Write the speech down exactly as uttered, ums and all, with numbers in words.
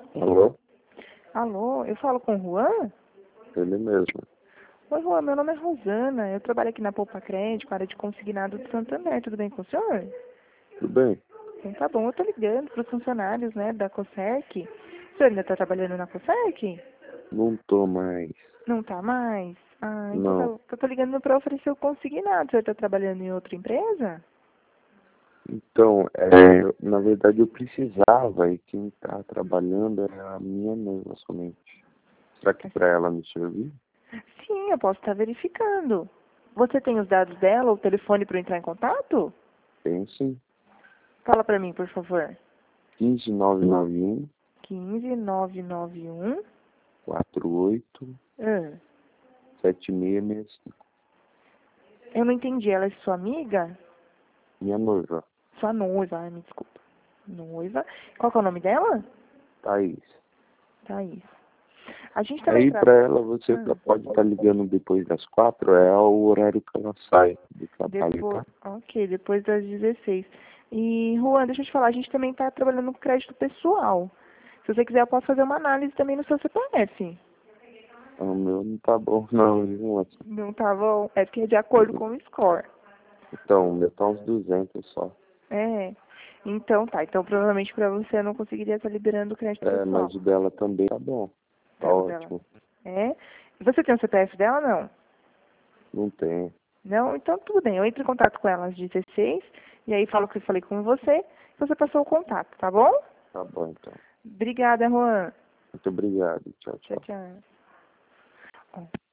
Alô? Alô, eu falo com o Juan? Ele mesmo. Oi, Juan, meu nome é Rosana. Eu trabalho aqui na Poupa Crédito, área de consignado de Santander. Tudo bem com o senhor? Tudo bem? Então tá bom, eu tô ligando para os funcionários, né, da COSERC. O senhor ainda tá trabalhando na COSERC? Não tô mais. Não tá mais? Ah, então tá, Não. eu tô ligando para oferecer o consignado. O senhor tá trabalhando em outra empresa? Então, é, na verdade eu precisava e quem tá trabalhando é a minha noiva somente. Será que pra ela me servir? Sim, eu posso estar verificando. Você tem os dados dela, o telefone para entrar em contato? Tem sim. Fala para mim, por favor. um cinco nove nove um quinze, nove nove um. quatro oito Ah, sete seis seis cinco. eu não entendi. Ela é sua amiga? Minha noiva, Sua noiva, ai, me desculpa. Noiva. Qual que é o nome dela? Thaís. Thaís. A gente também Aí pra trabalha. ela você Ah, tá- pode estar ligando depois das quatro, é o horário que ela sai do trabalho, depois. tá? Ok, depois das dezesseis. E, Juan, deixa eu te falar, a gente também está trabalhando com crédito pessoal. Se você quiser, eu posso fazer uma análise também no seu C P F. O meu não tá bom não, viu, moça? Não tá bom? É porque é de acordo com o score. Então, o meu tá uns duzentos só. É. Então tá. Então provavelmente para você eu não conseguiria estar liberando o crédito É, pessoal. mas o dela também tá bom. Tá Tá, o dela. ótimo. É. E você tem o C P F dela, não? Não tem. Não? Então tudo bem. Eu entro em contato com ela às dezesseis e aí falo que eu falei com você e você passou o contato, tá bom? Tá bom, então. Obrigada, Juan. Muito obrigado. Tchau, Tchau, tchau. tchau. Ó.